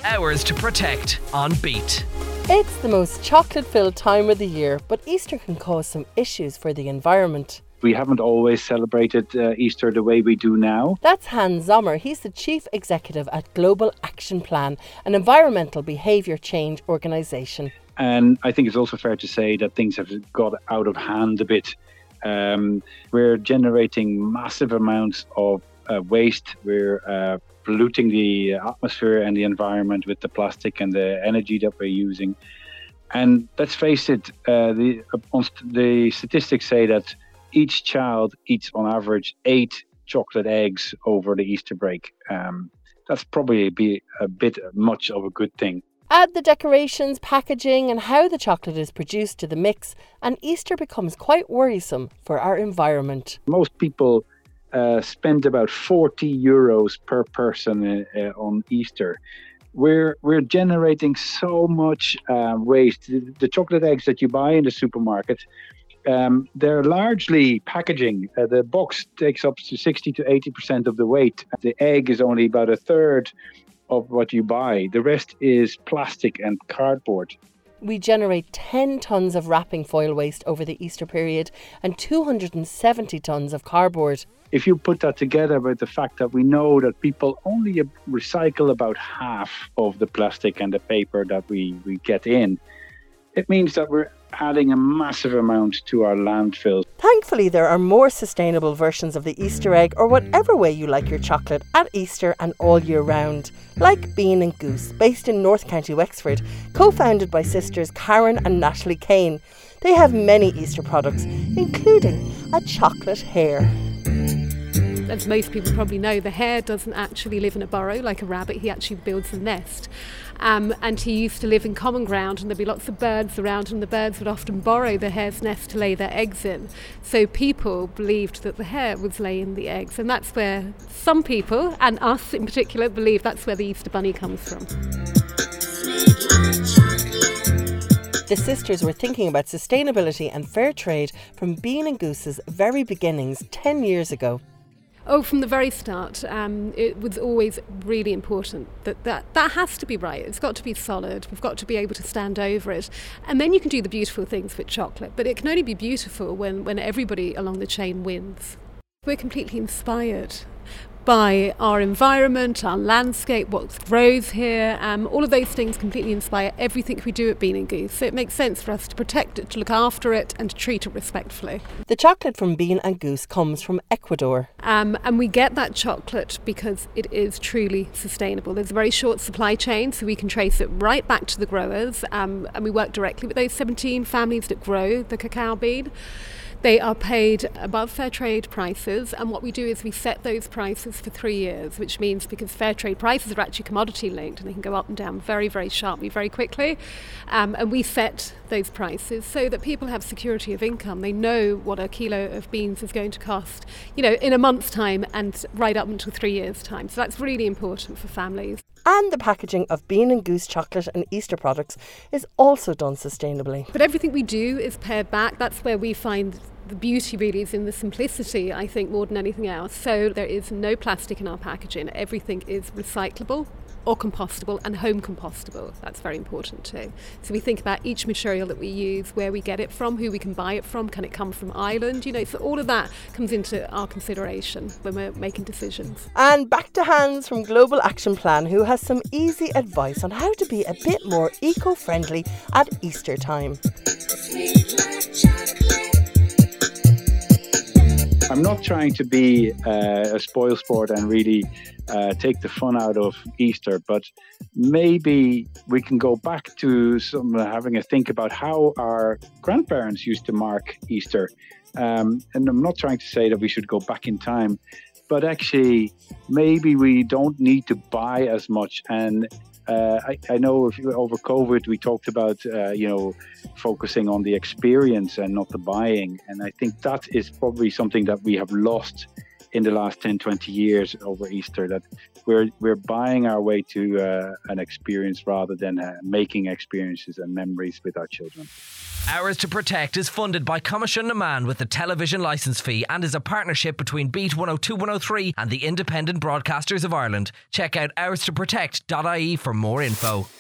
Ours to Protect on Beat. It's the most chocolate-filled time of the year, but Easter can cause some issues for the environment. We haven't always celebrated Easter the way we do now. That's Hans Sommer. He's the Chief Executive at Global Action Plan, an environmental behaviour change organisation. And I think it's also fair to say that things have got out of hand a bit. We're generating massive amounts of waste. We're polluting the atmosphere and the environment with the plastic and the energy that we're using. And let's face it, the statistics say that each child eats on average 8 chocolate eggs over the Easter break. That's probably a bit much of a good thing. Add the decorations, packaging and how the chocolate is produced to the mix, and Easter becomes quite worrisome for our environment. Most people spend about €40 per person on Easter. We're generating so much waste. The chocolate eggs that you buy in the supermarket, they're largely packaging. The box takes up to 60 to 80% of the weight. The egg is only about a third of what you buy. The rest is plastic and cardboard. We generate 10 tonnes of wrapping foil waste over the Easter period and 270 tonnes of cardboard. If you put that together with the fact that we know that people only recycle about half of the plastic and the paper that we get in, it means that we're adding a massive amount to our landfills. Thankfully, there are more sustainable versions of the Easter egg, or whatever way you like your chocolate, at Easter and all year round. Like Bean and Goose, based in North County Wexford, co-founded by sisters Karen and Natalie Kane. They have many Easter products, including a chocolate hare. As most people probably know, the hare doesn't actually live in a burrow like a rabbit. He actually builds a nest. And he used to live in common ground, and there'd be lots of birds around, and the birds would often borrow the hare's nest to lay their eggs in. So people believed that the hare was laying the eggs, and that's where some people, and us in particular, believe that's where the Easter Bunny comes from. The sisters were thinking about sustainability and fair trade from Bean and Goose's very beginnings 10 years ago. Oh, from the very start, it was always really important that has to be right. It's got to be solid. We've got to be able to stand over it. And then you can do the beautiful things with chocolate. But it can only be beautiful when everybody along the chain wins. We're completely inspired by our environment, our landscape, what grows here. All of those things completely inspire everything we do at Bean and Goose. So it makes sense for us to protect it, to look after it and to treat it respectfully. The chocolate from Bean and Goose comes from Ecuador. And we get that chocolate because it is truly sustainable. There's a very short supply chain, so we can trace it right back to the growers. And we work directly with those 17 families that grow the cacao bean. They are paid above fair trade prices, and what we do is we set those prices for 3 years, which means because fair trade prices are actually commodity linked and they can go up and down very, very sharply, very quickly, and we set those prices so that people have security of income. They know what a kilo of beans is going to cost, in a month's time and right up until 3 years' time. So that's really important for families. And the packaging of Bean and Goose chocolate and Easter products is also done sustainably. But everything we do is pared back. That's where we find the beauty really is in the simplicity, I think, more than anything else. So there is no plastic in our packaging. Everything is recyclable or compostable and home compostable. That's very important too. So we think about each material that we use, where we get it from, who we can buy it from, can it come from Ireland? So all of that comes into our consideration when we're making decisions. And back to Hans from Global Action Plan, who has some easy advice on how to be a bit more eco-friendly at Easter time. I'm not trying to be a spoilsport and really take the fun out of Easter, but maybe we can go back to having a think about how our grandparents used to mark Easter. And I'm not trying to say that we should go back in time, but actually maybe we don't need to buy as much. And I know over COVID we talked about focusing on the experience and not the buying, and I think that is probably something that we have lost in the last 10-20 years over Easter, that we're buying our way to an experience rather than making experiences and memories with our children. Hours to Protect is funded by Commission Naman with the television licence fee and is a partnership between Beat 102 103 and the Independent Broadcasters of Ireland. Check out hourstoprotect.ie for more info.